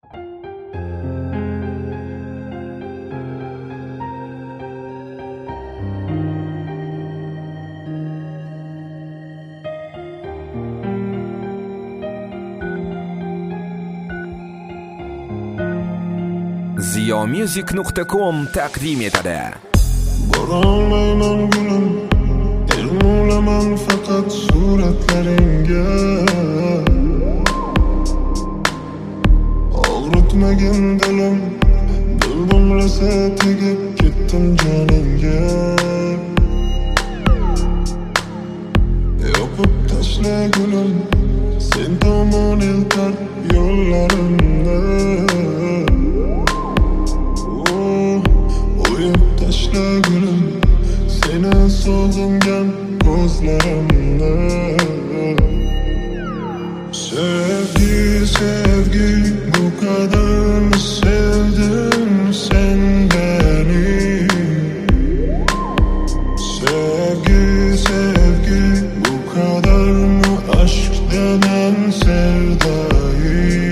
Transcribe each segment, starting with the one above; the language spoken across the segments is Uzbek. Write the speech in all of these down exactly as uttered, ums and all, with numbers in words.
ziyomusic nuqta com taqdim etadi. Borolmayman gulim, elmulaman faqat suratlaringga. Og'ritmagin dilim, dildim rosa tegib ketdim joningga. Yopib tashla gulim, sen tomon eltar yo'llarimni. Tashla gulim, seni sog'ingan ko'zlarimni. Sevgi, sevgi, bu kadar mı sevdin sen beni? Sevgi, sevgi, bu kadar mı aşk denen sevdayı?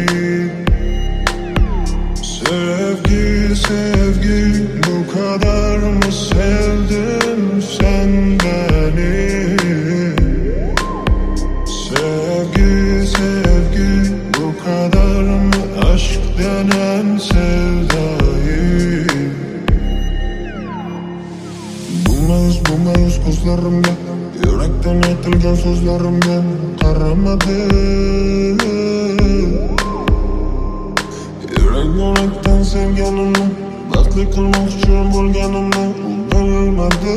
Sevgi, sevgi, bu kadar mı sevdin sen beni? Sevgi, sevgi, bu kadar mı aşk denen sevdayı? Bulmayız, bulmayız ko'zlarimga, yurakdan aytilgan so'zlarimga qaramadi. Yurak yurakdan sevganimni, baxtli qilmoqchi bo'lganimni bilmadi.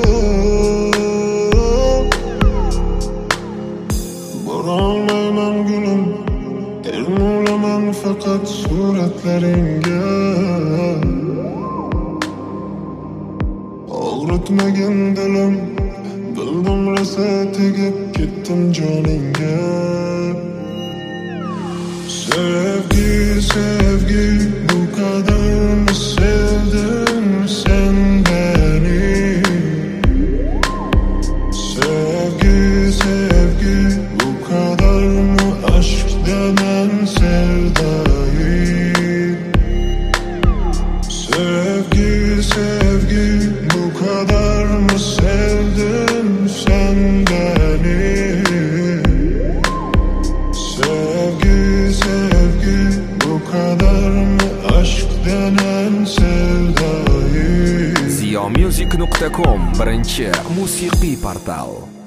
Borolmayman gulim, elmulaman faqat suratlaringga. Og'ritmagin dilim, bildim rosa tegib ketdim joningga. Sevgi, sevgi, bu kadar mı sevdin sen beni? Sevgi, sevgi, bu kadar mı aşk denen sevdayı? Sevgi, sevgi, bu kadar mı sevdin sen beni? Sevgi, sevgi, bu kadar mı aşk denen sevdayı? ziyomusic nuqta com birinchi musiqiy portal.